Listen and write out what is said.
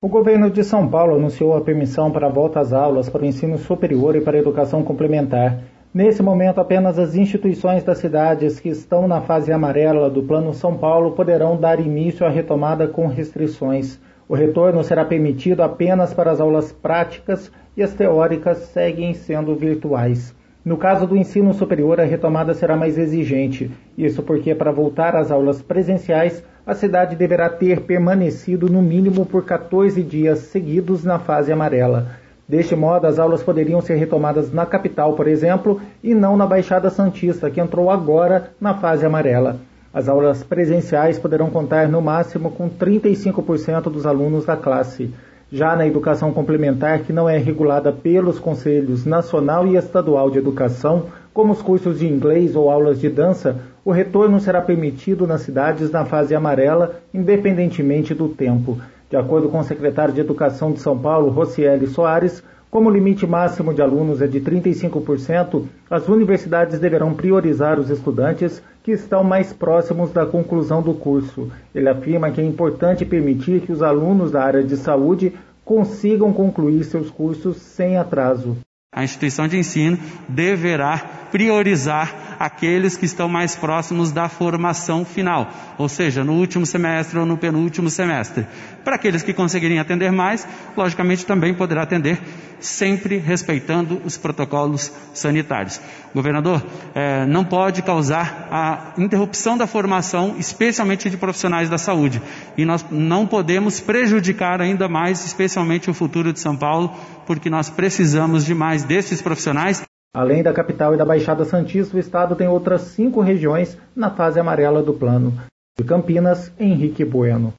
O governo de São Paulo anunciou a permissão para a volta às aulas para o ensino superior e para a educação complementar. Nesse momento, apenas as instituições das cidades que estão na fase amarela do Plano São Paulo poderão dar início à retomada com restrições. O retorno será permitido apenas para as aulas práticas e as teóricas seguem sendo virtuais. No caso do ensino superior, a retomada será mais exigente. Isso porque, para voltar às aulas presenciais, a cidade deverá ter permanecido no mínimo por 14 dias seguidos na fase amarela. Deste modo, as aulas poderiam ser retomadas na capital, por exemplo, e não na Baixada Santista, que entrou agora na fase amarela. As aulas presenciais poderão contar no máximo com 35% dos alunos da classe. Já na educação complementar, que não é regulada pelos Conselhos Nacional e Estadual de Educação, como os cursos de inglês ou aulas de dança, o retorno será permitido nas cidades na fase amarela, independentemente do tempo. De acordo com o secretário de Educação de São Paulo, Rocieli Soares, como o limite máximo de alunos é de 35%, as universidades deverão priorizar os estudantes que estão mais próximos da conclusão do curso. Ele afirma que é importante permitir que os alunos da área de saúde consigam concluir seus cursos sem atraso. A instituição de ensino deverá priorizar aqueles que estão mais próximos da formação final, ou seja, no último semestre ou no penúltimo semestre. Para aqueles que conseguirem atender mais, logicamente também poderá atender, sempre respeitando os protocolos sanitários. Governador, não pode causar a interrupção da formação, especialmente de profissionais da saúde. E nós não podemos prejudicar ainda mais, especialmente o futuro de São Paulo, porque nós precisamos demais desses profissionais. Além da capital e da Baixada Santista, o estado tem outras 5 regiões na fase amarela do plano. De Campinas, Henrique Bueno.